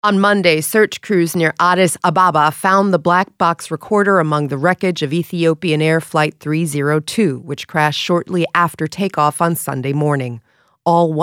On Monday, search crews near Addis Ababa found the black box recorder among the wreckage of Ethiopian Air Flight 302, which crashed shortly after takeoff on Sunday morning. All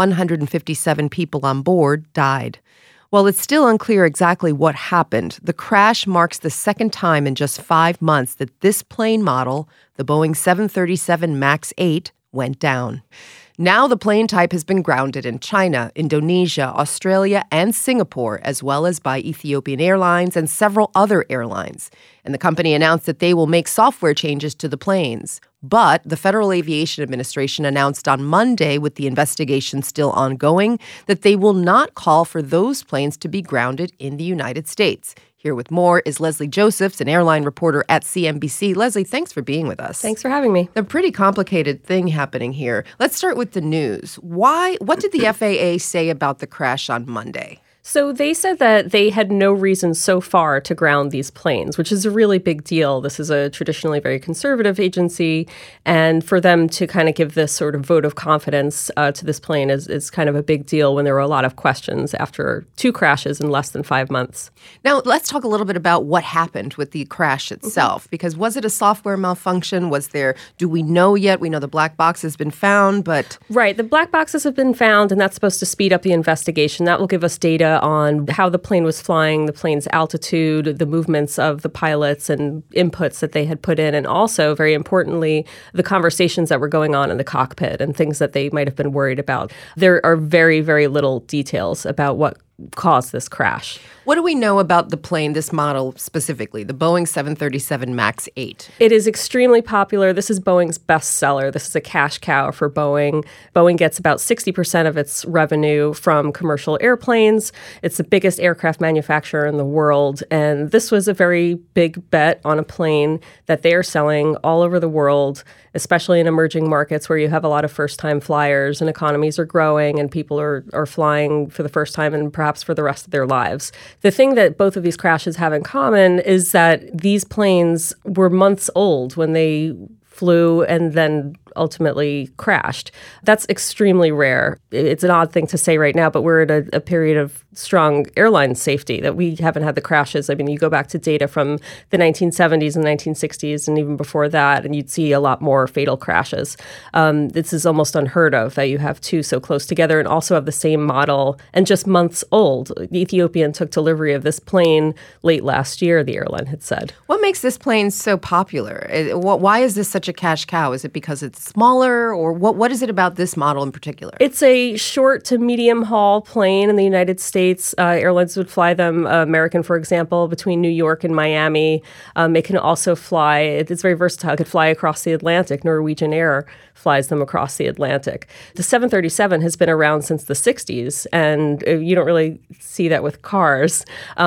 157 people on board died. While it's still unclear exactly what happened, the crash marks the second time in just 5 months that this plane model, the Boeing 737 MAX 8, went down. Now the plane type has been grounded in China, Indonesia, Australia, and Singapore, as well as by Ethiopian Airlines and several other airlines. And the company announced that they will make software changes to the planes. But the Federal Aviation Administration announced on Monday, with the investigation still ongoing, that they will not call for those planes to be grounded in the United States. Here with more is Leslie Josephs, an airline reporter at CNBC. Leslie, thanks for being with us. Thanks for having me. A pretty complicated thing happening here. Let's start with the news. What did the FAA say about the crash on Monday? So they said that they had no reason so far to ground these planes, which is a really big deal. This is a traditionally very conservative agency, and for them to kind of give this sort of vote of confidence to this plane is kind of a big deal when there were a lot of questions after 2 crashes in less than 5 months. Now, let's talk a little bit about what happened with the crash itself, because was it a software malfunction? Do we know yet? We know the black box has been found, but... Right, the black boxes have been found, and that's supposed to speed up the investigation. That will give us data on how the plane was flying, the plane's altitude, the movements of the pilots and inputs that they had put in, and also, very importantly, the conversations that were going on in the cockpit and things that they might have been worried about. There are very, very little details about what caused this crash. What do we know about the plane, this model specifically, the Boeing 737 MAX 8? It is extremely popular. This is Boeing's best seller. This is a cash cow for Boeing. Boeing gets about 60% of its revenue from commercial airplanes. It's the biggest aircraft manufacturer in the world. And this was a very big bet on a plane that they are selling all over the world, especially in emerging markets where you have a lot of first-time flyers and economies are growing and people are flying for the first time and perhaps for the rest of their lives. The thing that both of these crashes have in common is that these planes were months old when they flew and then ultimately crashed. That's extremely rare. It's an odd thing to say right now, but we're at a period of strong airline safety that we haven't had the crashes. I mean, you go back to data from the 1970s and 1960s and even before that, and you'd see a lot more fatal crashes. This is almost unheard of that you have 2 so close together and also have the same model and just months old. Ethiopian took delivery of this plane late last year, the airline had said. What makes this plane so popular? Why is this such a cash cow? Is it because it's smaller, or what is it about this model in particular? It's a short to medium haul plane in the United States. Airlines would fly them, American, for example, between New York and Miami. It can also fly, it's very versatile. It could fly across the Atlantic. Norwegian Air flies them across the Atlantic. The 737 has been around since the 60s, and you don't really see that with cars.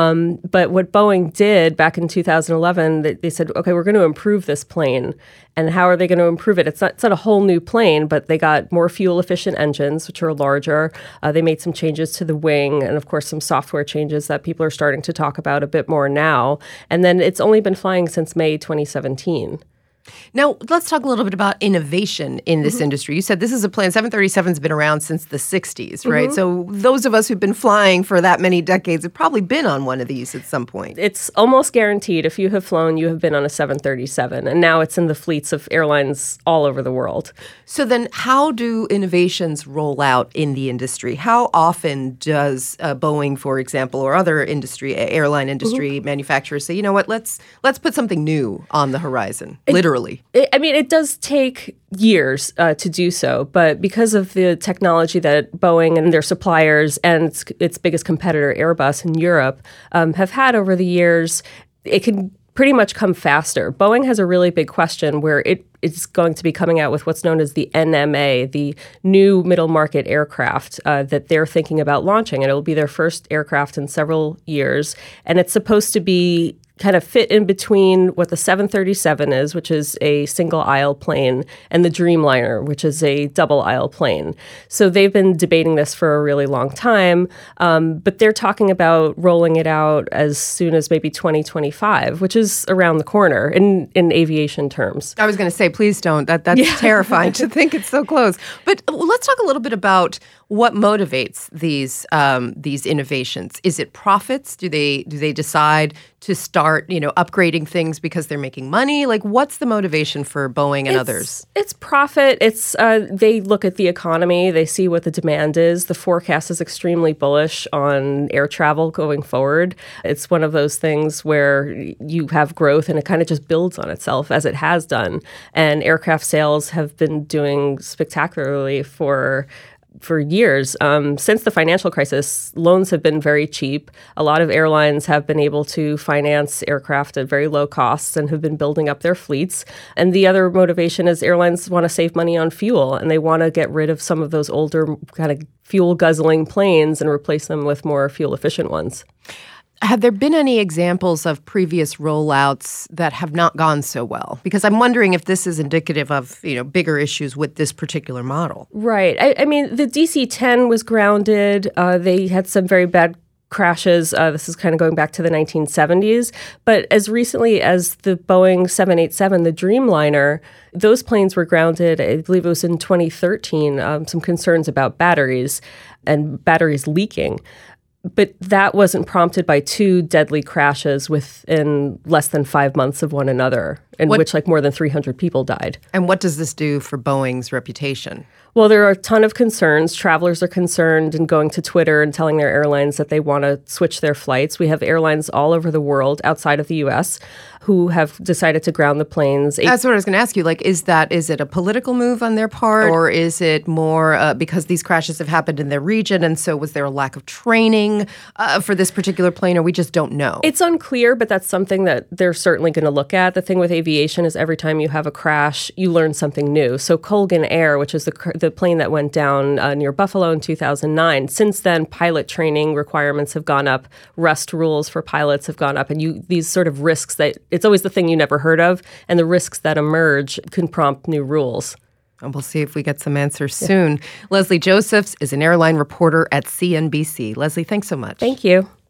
But what Boeing did back in 2011, they said, okay, we're going to improve this plane. And how are they going to improve it? It's not a whole new plane, but they got more fuel-efficient engines, which are larger. They made some changes to the wing and, of course, some software changes that people are starting to talk about a bit more now. And then it's only been flying since May 2017. Now, let's talk a little bit about innovation in this industry. You said this is a plane, 737's been around since the 60s, right? So those of us who've been flying for that many decades have probably been on one of these at some point. It's almost guaranteed if you have flown, you have been on a 737. And now it's in the fleets of airlines all over the world. So then how do innovations roll out in the industry? How often does Boeing, for example, or other airline industry manufacturers say, you know what, let's put something new on the horizon, literally? It does take years to do so, but because of the technology that Boeing and their suppliers and its biggest competitor, Airbus in Europe, have had over the years, it can pretty much come faster. Boeing has a really big question where it's going to be coming out with what's known as the NMA, the new middle market aircraft that they're thinking about launching. And it will be their first aircraft in several years. And it's supposed to be kind of fit in between what the 737 is, which is a single aisle plane, and the Dreamliner, which is a double aisle plane. So they've been debating this for a really long time, but they're talking about rolling it out as soon as maybe 2025, which is around the corner in aviation terms. I was going to say, please don't. That's terrifying to think it's so close. But let's talk a little bit about What motivates these innovations? Is it profits? Do they decide to start, upgrading things because they're making money? Like, what's the motivation for Boeing and others? It's profit. It's they look at the economy. They see what the demand is. The forecast is extremely bullish on air travel going forward. It's one of those things where you have growth and it kind of just builds on itself, as it has done. And aircraft sales have been doing spectacularly for years. Since the financial crisis, loans have been very cheap. A lot of airlines have been able to finance aircraft at very low costs and have been building up their fleets. And the other motivation is airlines want to save money on fuel, and they want to get rid of some of those older kind of fuel-guzzling planes and replace them with more fuel-efficient ones. Have there been any examples of previous rollouts that have not gone so well? Because I'm wondering if this is indicative of, bigger issues with this particular model. Right. I mean, the DC-10 was grounded. They had some very bad crashes. This is kind of going back to the 1970s. But as recently as the Boeing 787, the Dreamliner, those planes were grounded, I believe it was in 2013, some concerns about batteries and batteries leaking. But that wasn't prompted by two deadly crashes within less than 5 months of one another, in which more than 300 people died. And what does this do for Boeing's reputation? Well, there are a ton of concerns. Travelers are concerned and going to Twitter and telling their airlines that they want to switch their flights. We have airlines all over the world outside of the U.S. who have decided to ground the planes. That's what I was going to ask you. Is it a political move on their part, or is it more because these crashes have happened in their region, and so was there a lack of training for this particular plane, or we just don't know? It's unclear, but that's something that they're certainly going to look at. The thing with aviation is every time you have a crash, you learn something new. So Colgan Air, which is the plane that went down near Buffalo in 2009, since then, pilot training requirements have gone up, rest rules for pilots have gone up, and these sort of risks that it's always the thing you never heard of, and the risks that emerge can prompt new rules. And we'll see if we get some answers soon. Leslie Josephs is an airline reporter at CNBC. Leslie, thanks so much. Thank you.